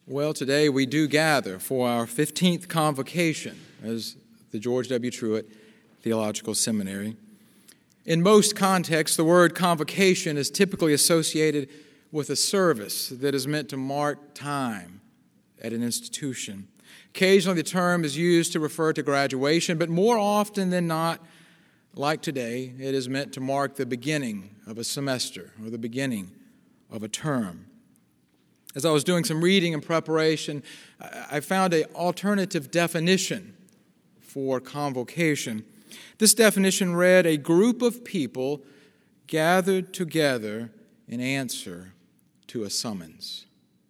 Well, today we do gather for our 15th convocation as the George W. Truett Theological Seminary. In most contexts, the word convocation is typically associated with a service that is meant to mark time at an institution. Occasionally, the term is used to refer to graduation, but more often than not, like today, it is meant to mark the beginning of a semester or the beginning of a term. As I was doing some reading in preparation, I found an alternative definition for convocation. This definition read, a group of people gathered together in answer to a summons.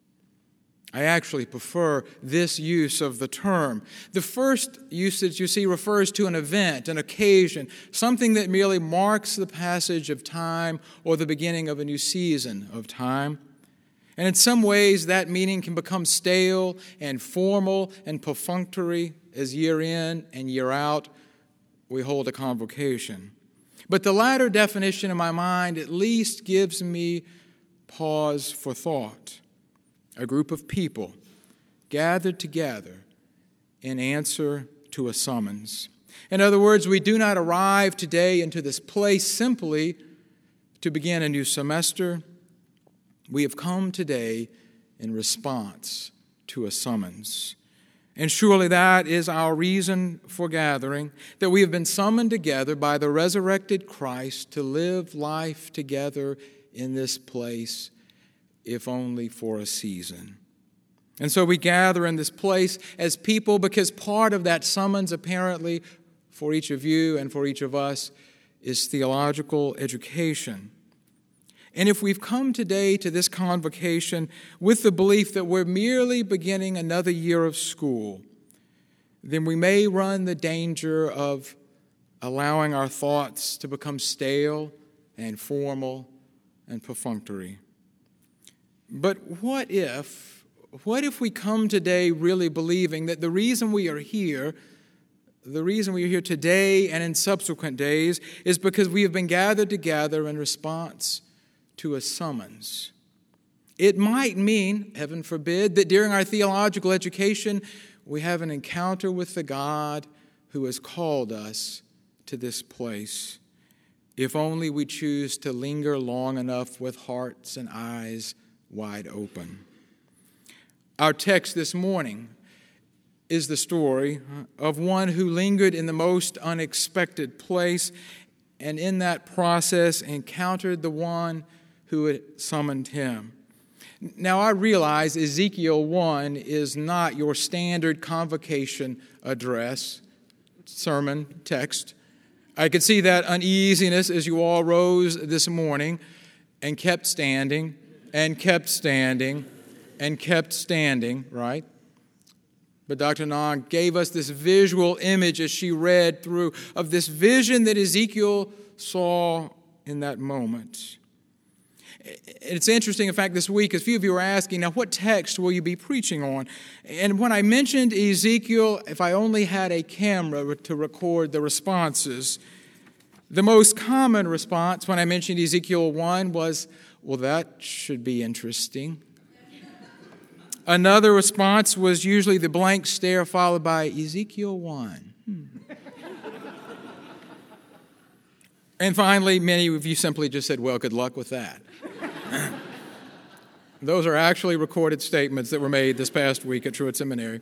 I actually prefer this use of the term. The first usage, you see, refers to an event, an occasion, something that merely marks the passage of time or the beginning of a new season of time. And in some ways, that meaning can become stale and formal and perfunctory as year in and year out we hold a convocation. But the latter definition in my mind at least gives me pause for thought. A group of people gathered together in answer to a summons. In other words, we do not arrive today into this place simply to begin a new semester. We have come today in response to a summons. And surely that is our reason for gathering, that we have been summoned together by the resurrected Christ to live life together in this place, if only for a season. And so we gather in this place as people because part of that summons, apparently, for each of you and for each of us, is theological education. And if we've come today to this convocation with the belief that we're merely beginning another year of school, then we may run the danger of allowing our thoughts to become stale and formal and perfunctory. But what if we come today really believing that the reason we are here today and in subsequent days is because we have been gathered together in response to a summons? It might mean, heaven forbid, that during our theological education, we have an encounter with the God who has called us to this place, if only we choose to linger long enough with hearts and eyes wide open. Our text this morning is the story of one who lingered in the most unexpected place and in that process encountered the one who had summoned him. Now, I realize Ezekiel 1 is not your standard convocation address, sermon text. I could see that uneasiness as you all rose this morning and kept standing and kept standing and kept standing, right? But Dr. Nong gave us this visual image as she read through of this vision that Ezekiel saw in that moment. It's interesting, in fact, this week, a few of you were asking, now what text will you be preaching on? And when I mentioned Ezekiel, if I only had a camera to record the responses, the most common response when I mentioned Ezekiel 1 was, well, that should be interesting. Another response was usually the blank stare followed by Ezekiel 1. And finally, many of you simply just said, well, good luck with that. Those are actually recorded statements that were made this past week at Truett Seminary.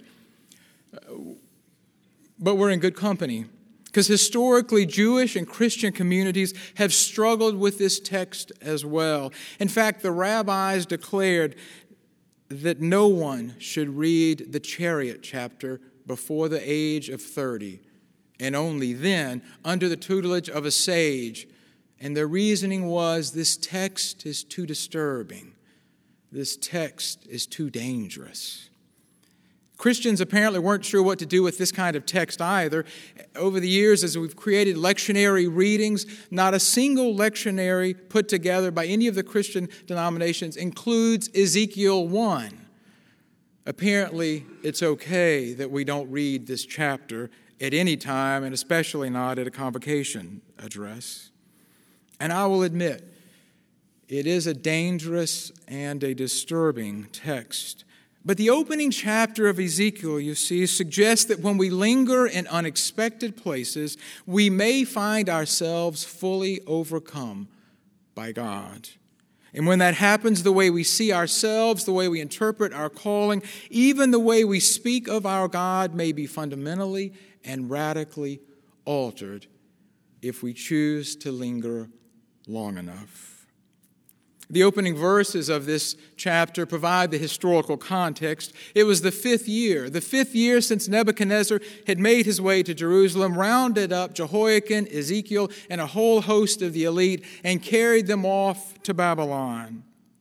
But we're in good company, because historically Jewish and Christian communities have struggled with this text as well. In fact, the rabbis declared that no one should read the chariot chapter before the age of 30, and only then under the tutelage of a sage. And their reasoning was, this text is too disturbing. This text is too dangerous. Christians apparently weren't sure what to do with this kind of text either. Over the years, as we've created lectionary readings, not a single lectionary put together by any of the Christian denominations includes Ezekiel 1. Apparently, it's okay that we don't read this chapter at any time, and especially not at a convocation address. And I will admit, it is a dangerous and a disturbing text. But the opening chapter of Ezekiel, you see, suggests that when we linger in unexpected places, we may find ourselves fully overcome by God. And when that happens, the way we see ourselves, the way we interpret our calling, even the way we speak of our God may be fundamentally and radically altered if we choose to linger long enough. The opening verses of this chapter provide the historical context. It was the fifth year since Nebuchadnezzar had made his way to Jerusalem, rounded up Jehoiakim, Ezekiel, and a whole host of the elite, and carried them off to Babylon.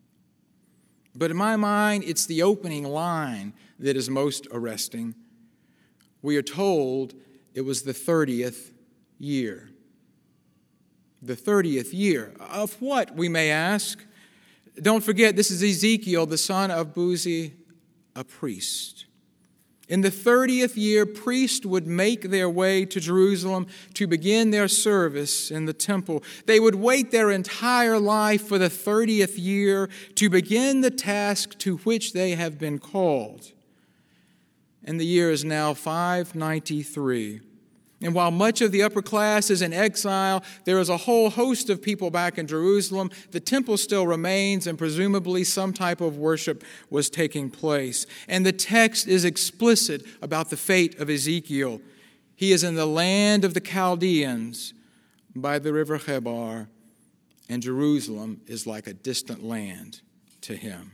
But in my mind, it's the opening line that is most arresting. We are told it was the 30th year. The 30th year. Of what, we may ask? Don't forget, this is Ezekiel, the son of Buzi, a priest. In the 30th year, priests would make their way to Jerusalem to begin their service in the temple. They would wait their entire life for the 30th year to begin the task to which they have been called. And the year is now 593. And while much of the upper class is in exile, there is a whole host of people back in Jerusalem. The temple still remains, and presumably some type of worship was taking place. And the text is explicit about the fate of Ezekiel. He is in the land of the Chaldeans by the river Chebar, and Jerusalem is like a distant land to him.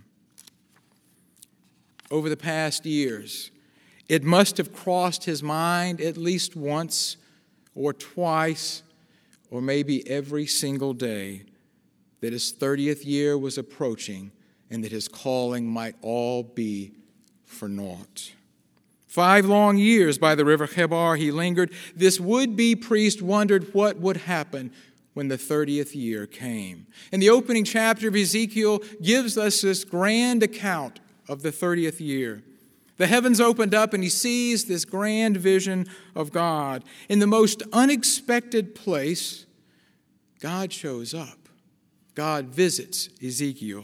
Over the past years, it must have crossed his mind at least once or twice or maybe every single day that his 30th year was approaching and that his calling might all be for naught. 5 long years by the river Chebar he lingered. This would-be priest wondered what would happen when the 30th year came. And the opening chapter of Ezekiel gives us this grand account of the 30th year. The heavens opened up and he sees this grand vision of God. In the most unexpected place, God shows up. God visits Ezekiel.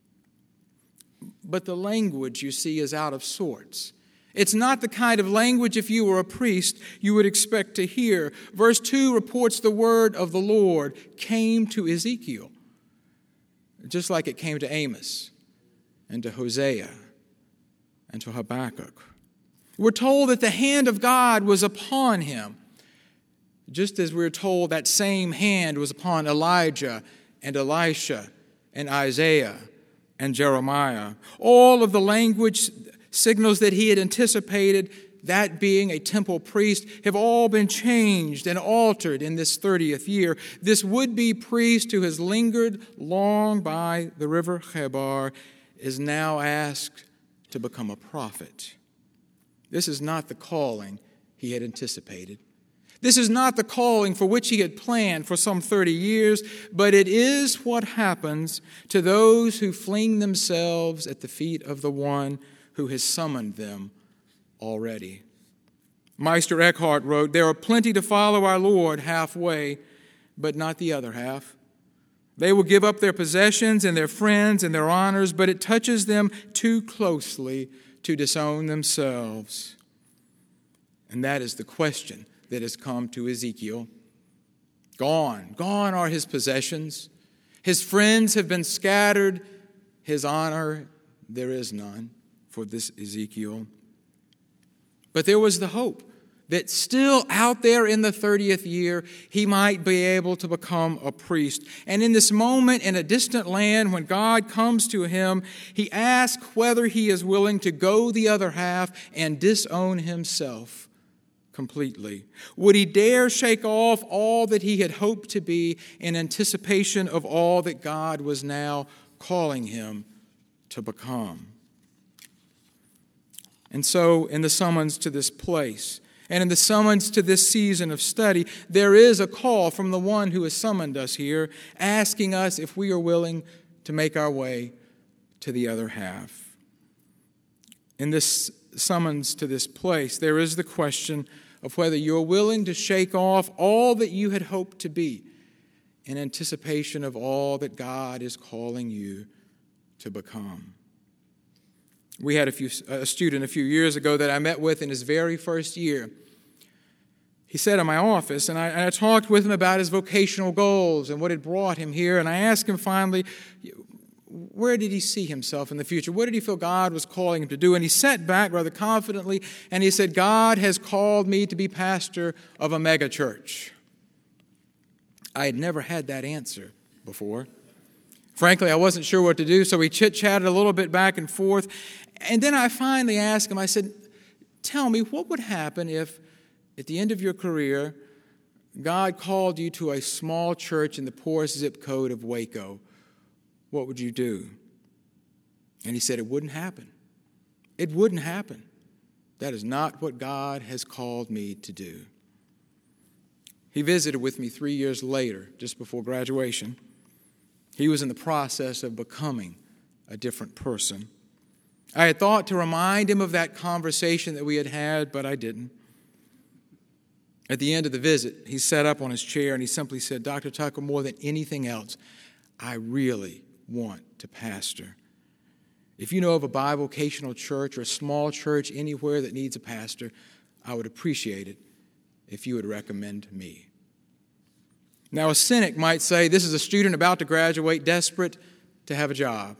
But the language, you see, is out of sorts. It's not the kind of language, if you were a priest, you would expect to hear. Verse 2 reports the word of the Lord came to Ezekiel, just like it came to Amos and to Hosea and to Habakkuk. We're told that the hand of God was upon him, just as we're told that same hand was upon Elijah and Elisha and Isaiah and Jeremiah. All of the language signals that he had anticipated, that being a temple priest, have all been changed and altered in this 30th year. This would-be priest who has lingered long by the river Chebar is now asked to become a prophet. This is not the calling he had anticipated. This is not the calling for which he had planned for some 30 years, but it is what happens to those who fling themselves at the feet of the one who has summoned them already. Meister Eckhart wrote, "There are plenty to follow our Lord halfway, but not the other half. They will give up their possessions and their friends and their honors, but it touches them too closely to disown themselves." And that is the question that has come to Ezekiel. Gone are his possessions. His friends have been scattered. His honor, there is none for this Ezekiel. But there was the hope that still out there in the 30th year, he might be able to become a priest. And in this moment, in a distant land, when God comes to him, he asks whether he is willing to go the other half and disown himself completely. Would he dare shake off all that he had hoped to be in anticipation of all that God was now calling him to become? And so, in the summons to this place, and in the summons to this season of study, there is a call from the one who has summoned us here, asking us if we are willing to make our way to the other half. In this summons to this place, there is the question of whether you're willing to shake off all that you had hoped to be in anticipation of all that God is calling you to become. We had a student a few years ago that I met with in his very first year. He sat in my office, and I talked with him about his vocational goals and what had brought him here. And I asked him finally, where did he see himself in the future? What did he feel God was calling him to do? And he sat back rather confidently, and he said, God has called me to be pastor of a megachurch. I had never had that answer before. Frankly, I wasn't sure what to do, so we chit-chatted a little bit back and forth. And then I finally asked him, I said, tell me, what would happen if at the end of your career, God called you to a small church in the poorest zip code of Waco? What would you do? And he said, it wouldn't happen. It wouldn't happen. That is not what God has called me to do. He visited with me 3 years later, just before graduation. He was in the process of becoming a different person. I had thought to remind him of that conversation that we had had, but I didn't. At the end of the visit, he sat up on his chair and he simply said, Dr. Tucker, more than anything else, I really want to pastor. If you know of a bivocational church or a small church anywhere that needs a pastor, I would appreciate it if you would recommend me. Now, a cynic might say this is a student about to graduate, desperate to have a job.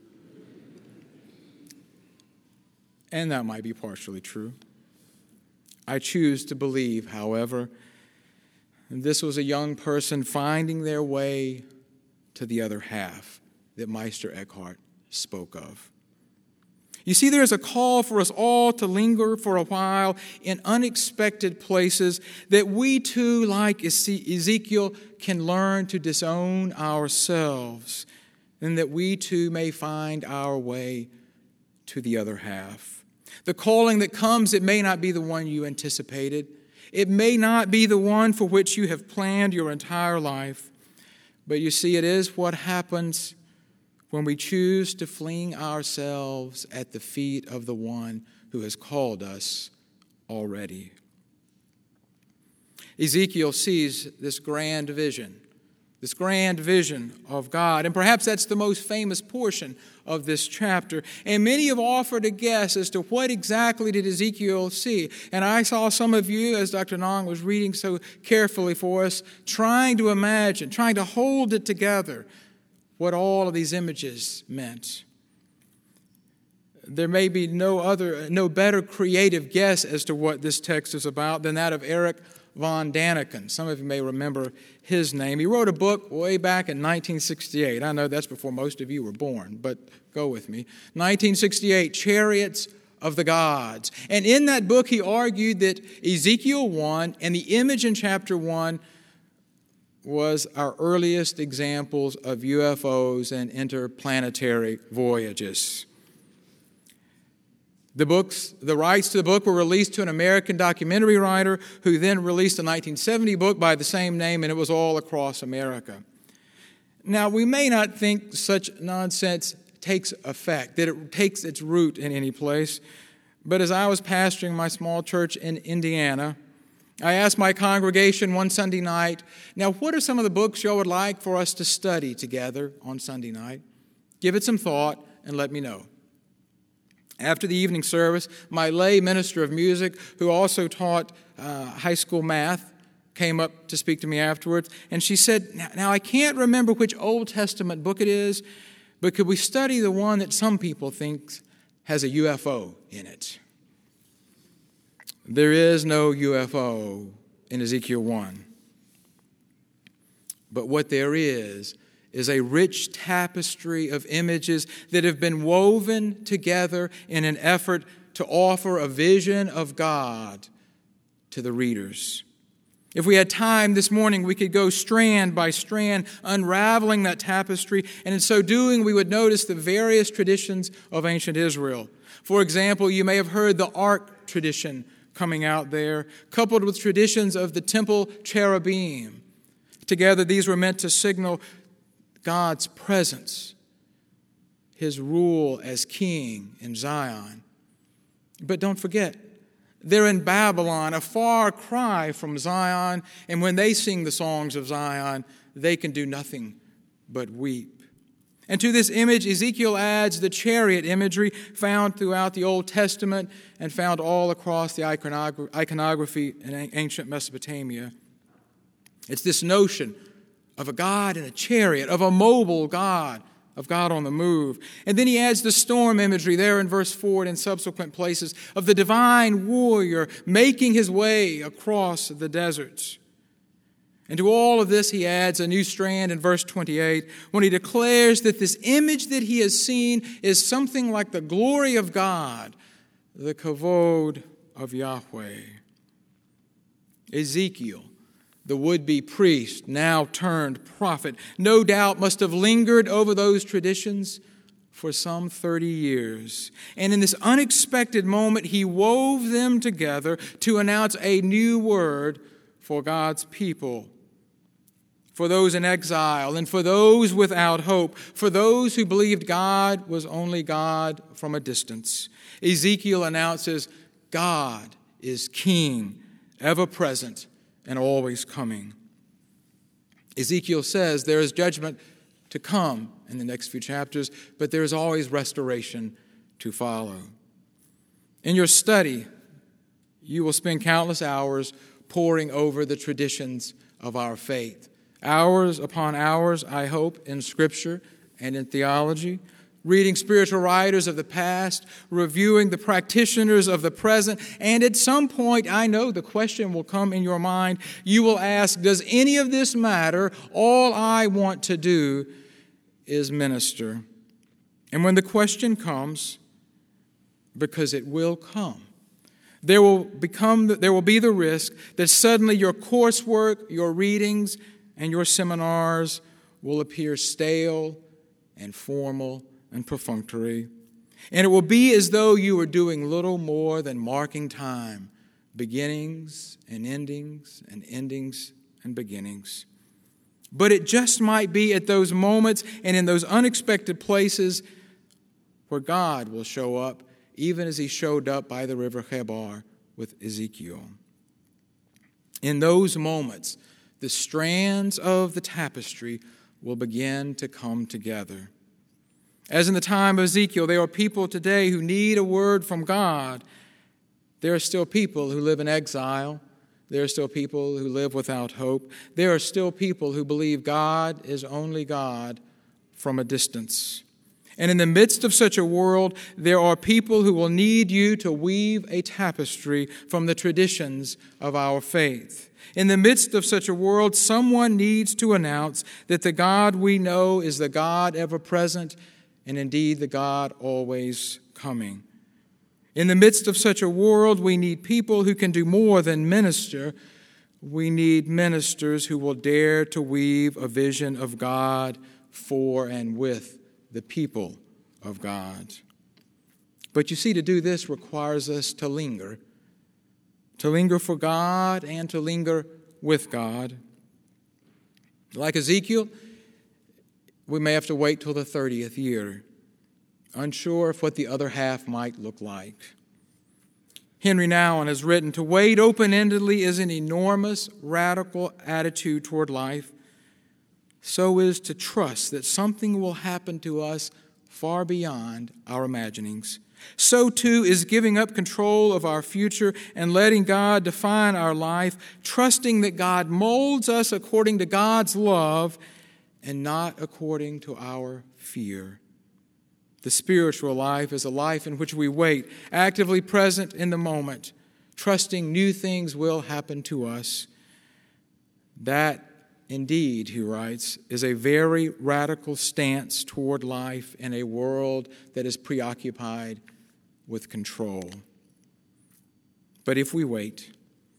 And that might be partially true. I choose to believe, however, this was a young person finding their way to the other half that Meister Eckhart spoke of. You see, there is a call for us all to linger for a while in unexpected places that we too, like Ezekiel, can learn to disown ourselves, and that we too may find our way to the other half. The calling that comes, it may not be the one you anticipated. It may not be the one for which you have planned your entire life. But you see, it is what happens when we choose to fling ourselves at the feet of the one who has called us already. Ezekiel sees this grand vision of God. And perhaps that's the most famous portion of this chapter. And many have offered a guess as to what exactly did Ezekiel see. And I saw some of you, as Dr. Nong was reading so carefully for us, trying to imagine, trying to hold it together, what all of these images meant. There may be no better creative guess as to what this text is about than that of Eric von Daniken. Some of you may remember his name. He wrote a book way back in 1968. I know that's before most of you were born, but go with me. 1968, Chariots of the Gods. And in that book, he argued that Ezekiel 1 and the image in chapter 1 was our earliest examples of UFOs and interplanetary voyages. The rights to the book were released to an American documentary writer who then released a 1970 book by the same name, and it was all across America. Now, we may not think such nonsense takes effect, that it takes its root in any place, but as I was pastoring my small church in Indiana, I asked my congregation one Sunday night, now what are some of the books y'all would like for us to study together on Sunday night? Give it some thought and let me know. After the evening service, my lay minister of music, who also taught high school math, came up to speak to me afterwards, and she said, now I can't remember which Old Testament book it is, but could we study the one that some people think has a UFO in it? There is no UFO in Ezekiel 1. But what there is a rich tapestry of images that have been woven together in an effort to offer a vision of God to the readers. If we had time this morning, we could go strand by strand, unraveling that tapestry, and in so doing, we would notice the various traditions of ancient Israel. For example, you may have heard the Ark tradition coming out there, coupled with traditions of the temple cherubim. Together, these were meant to signal God's presence, His rule as king in Zion. But don't forget, they're in Babylon, a far cry from Zion, and when they sing the songs of Zion, they can do nothing but weep. And to this image, Ezekiel adds the chariot imagery found throughout the Old Testament and found all across the iconography in ancient Mesopotamia. It's this notion of a God in a chariot, of a mobile God, of God on the move. And then he adds the storm imagery there in verse 4 and in subsequent places of the divine warrior making his way across the desert. And to all of this, he adds a new strand in verse 28 when he declares that this image that he has seen is something like the glory of God, the kavod of Yahweh. Ezekiel, the would-be priest, now turned prophet, no doubt must have lingered over those traditions for some 30 years. And in this unexpected moment, he wove them together to announce a new word for God's people, for those in exile and for those without hope, for those who believed God was only God from a distance. Ezekiel announces, God is King, ever present and always coming. Ezekiel says there is judgment to come in the next few chapters, but there is always restoration to follow. In your study, you will spend countless hours poring over the traditions of our faith. Hours upon hours, I hope, in Scripture and in theology, reading spiritual writers of the past, reviewing the practitioners of the present, and at some point, I know the question will come in your mind. You will ask, does any of this matter? All I want to do is minister. And when the question comes, because it will come, there will be the risk that suddenly your coursework, your readings, and your seminars will appear stale and formal and perfunctory. And it will be as though you were doing little more than marking time, beginnings and endings and endings and beginnings. But it just might be at those moments and in those unexpected places where God will show up, even as he showed up by the river Chebar with Ezekiel. In those moments, the strands of the tapestry will begin to come together. As in the time of Ezekiel, there are people today who need a word from God. There are still people who live in exile. There are still people who live without hope. There are still people who believe God is only God from a distance. And in the midst of such a world, there are people who will need you to weave a tapestry from the traditions of our faith. In the midst of such a world, someone needs to announce that the God we know is the God ever present and indeed the God always coming. In the midst of such a world, we need people who can do more than minister. We need ministers who will dare to weave a vision of God for and with the people of God. But you see, to do this requires us to linger for God and to linger with God. Like Ezekiel, we may have to wait till the 30th year, unsure of what the other half might look like. Henry Nouwen has written, to wait open-endedly is an enormous, radical attitude toward life. So is to trust that something will happen to us far beyond our imaginings. So too is giving up control of our future and letting God define our life, trusting that God molds us according to God's love and not according to our fear. The spiritual life is a life in which we wait, actively present in the moment, trusting new things will happen to us. That, indeed, he writes, is a very radical stance toward life in a world that is preoccupied with control. But if we wait,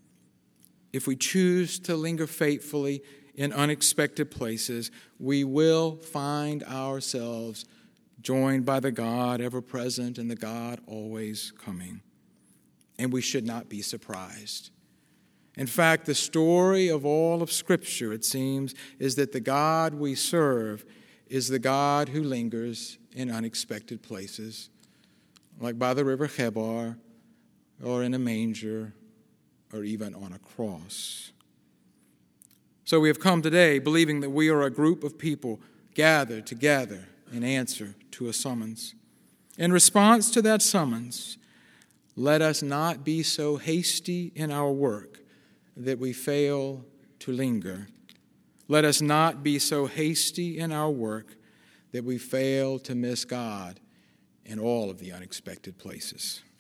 if we choose to linger faithfully in unexpected places, we will find ourselves joined by the God ever present and the God always coming. And we should not be surprised. In fact, the story of all of Scripture, it seems, is that the God we serve is the God who lingers in unexpected places, like by the river Chebar, or in a manger, or even on a cross. So we have come today believing that we are a group of people gathered together in answer to a summons. In response to that summons, let us not be so hasty in our work that we fail to linger. Let us not be so hasty in our work that we fail to miss God in all of the unexpected places.